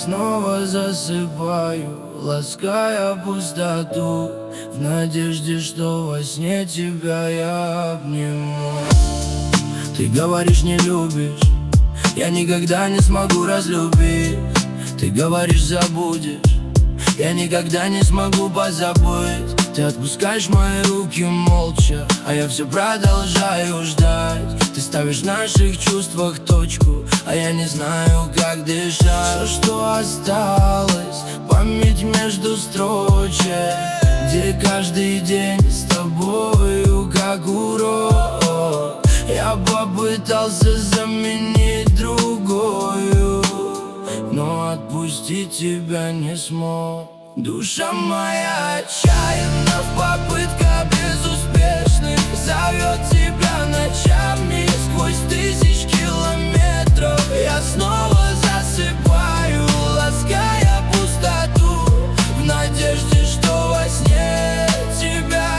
снова засыпаю, лаская пустоту, в надежде, что во сне тебя я обниму. Ты говоришь, не любишь, я никогда не смогу разлюбить. Ты говоришь, забудешь, я никогда не смогу позабыть. Ты отпускаешь мои руки молча, а я все продолжаю ждать. Ты ставишь в наших чувствах точку, а я не знаю, как дышать. Все, что осталось, память между строчек, где каждый день с тобою как урок. Я попытался заменить другую, но отпустить тебя не смог. Душа моя отчаянна в попытках безуспешных, зовет тебя ночами сквозь тысяч километров. Я снова засыпаю, лаская пустоту, в надежде, что во сне тебя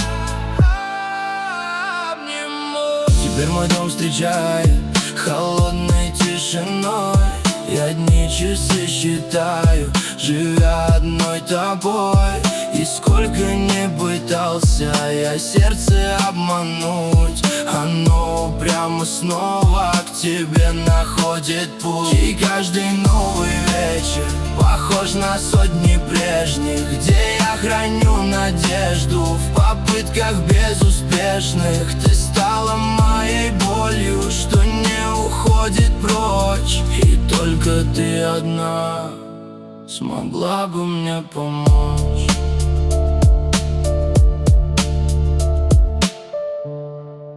обниму. Теперь мой дом встречает холодной тишиной. Я дни, часы считаю, живя одной тобой. И сколько не пытался я сердце обмануть, оно прямо снова к тебе находит путь. И каждый новый вечер похож на сотни прежних, где я храню надежду в попытках безуспешных. Ты стала моей болью, что не уходит прочь, и только ты одна смогла бы мне помочь.